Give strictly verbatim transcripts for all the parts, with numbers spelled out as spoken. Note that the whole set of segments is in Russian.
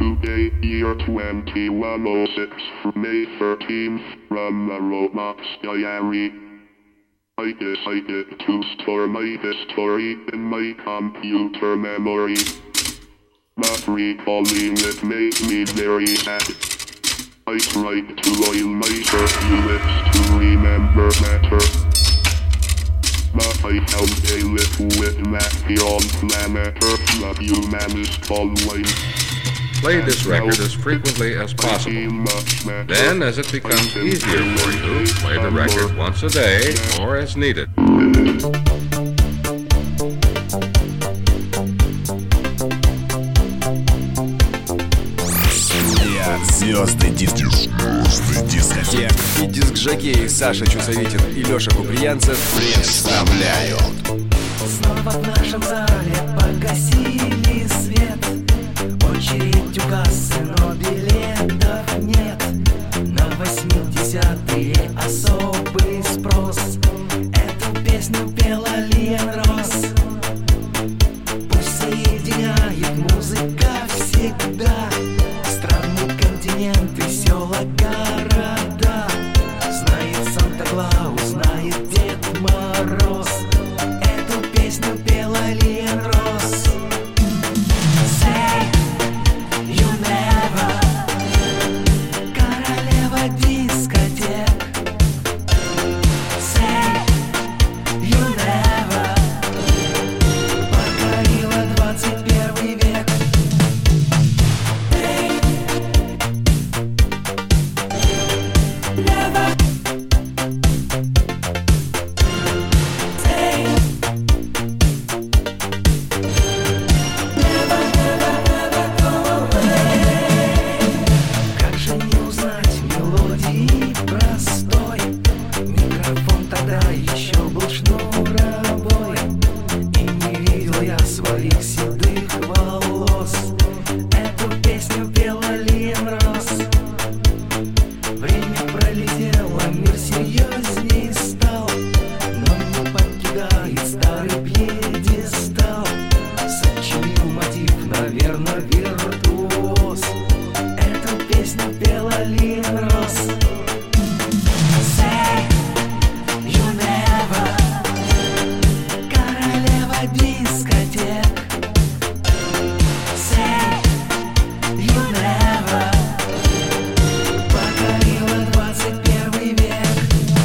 today, year twenty-one oh six, May thirteenth, from the Roblox diary. I decided to store my history in my computer memory, but recalling it made me very sad. I tried to oil my turkey lips to remember better, but I found a liquid nappy on planet Earth that humans call wine. Play this record as frequently as possible. Then, as it becomes easier for you, play the record once a day or as needed. Звезды диск, звезды дискотек и диск-жокей Саша Чусовитин и Леша Куприянцев представляют. Снова в нашем зале погасили свет. Очередь у кассы, но билетов нет. На восьмидесятые особый спрос. Эту песню пела Лен Росс. Пусть соединяет музыка всегда страны, континенты, села, города. Знает Санта-Клаус, знает Дед Мороз. Эту песню пела Лен Росс. Say you never, королева дискотек. Say you never, покорила двадцать первый век. Своих седых волос. Эту песню пела Лен Росс. Время пролетело, мир серьезней стал, но не покидает старый пьедестал. Сочинил мотив, наверное, виртуоз. Эту песню пела Лен Росс. Say you never, королева дискотек. Say you never, покорила двадцать первый век.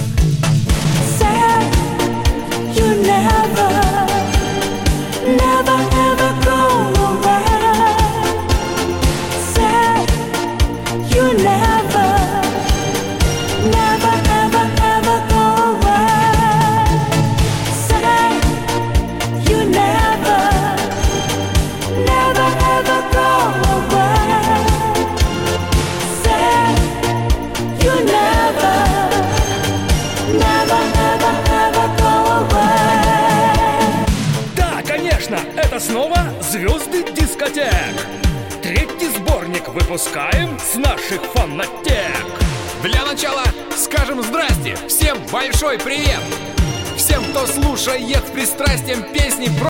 Say you never, never ever go away. Say you never, never ever ever go away. Say you never, never ever go away. Say you never, never ever ever go away. Да, конечно, это снова звезды дискотек. Третий сборник выпускаем с наших фонотек. Для начала скажем здрасте, всем большой привет. Всем, кто слушает с пристрастием песни про